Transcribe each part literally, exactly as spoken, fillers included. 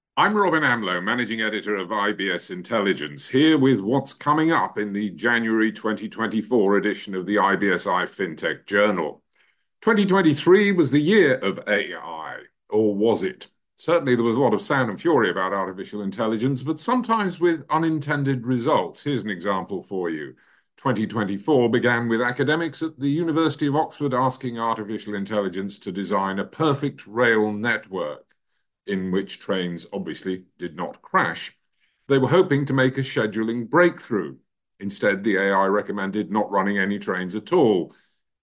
I'm Robin Amlôt, Managing Editor of I B S Intelligence, here with what's coming up in the January twenty twenty-four edition of the I B S I FinTech Journal. twenty twenty-three was the year of A I, or was it? Certainly there was a lot of sound and fury about artificial intelligence, but sometimes with unintended results. Here's an example for you. twenty twenty-four began with academics at the University of Oxford asking artificial intelligence to design a perfect rail network in which trains obviously did not crash. They were hoping to make a scheduling breakthrough. Instead, the A I recommended not running any trains at all.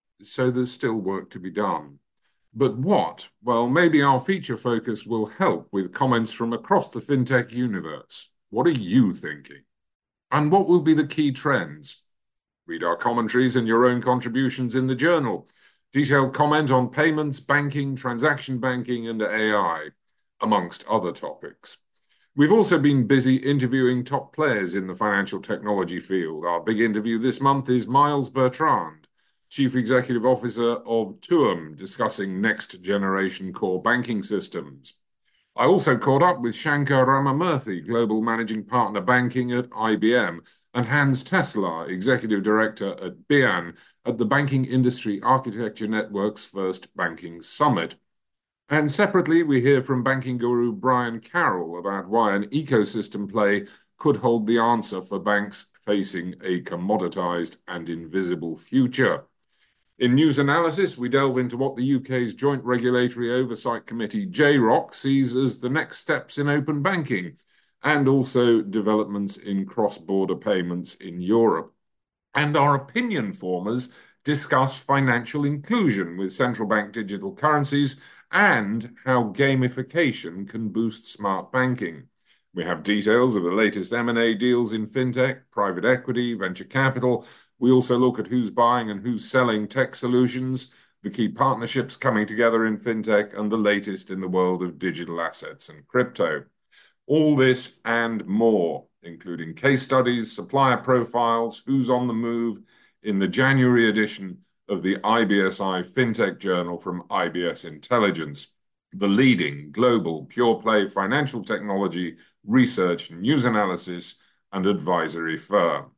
So there's still work to be done. But what? Well, maybe our feature focus will help with comments from across the fintech universe. What are you thinking? And what will be the key trends? Read our commentaries and your own contributions in the journal. Detailed comment on payments, banking, transaction banking, and A I, amongst other topics. We've also been busy interviewing top players in the financial technology field. Our big interview this month is Miles Bertrand, Chief Executive Officer of Tuum, discussing next generation core banking systems. I also caught up with Shankar Ramamurthy, Global Managing Partner Banking at I B M, and Hans Tesler, Executive Director at B I A N, at the Banking Industry Architecture Network's first Banking Summit. And separately, we hear from banking guru Brian Carroll about why an ecosystem play could hold the answer for banks facing a commoditized and invisible future. In news analysis, we delve into what the U K's Joint Regulatory Oversight Committee, J ROC, sees as the next steps in open banking, and also developments in cross-border payments in Europe. And our opinion formers discuss financial inclusion with central bank digital currencies and how gamification can boost smart banking. We have details of the latest M and A deals in fintech, private equity, venture capital. We also look at who's buying and who's selling tech solutions, the key partnerships coming together in fintech, and the latest in the world of digital assets and crypto. All this and more, including case studies, supplier profiles, who's on the move, in the January edition of the I B S I FinTech Journal from I B S Intelligence, the leading global pure-play financial technology, research, news analysis, and advisory firm.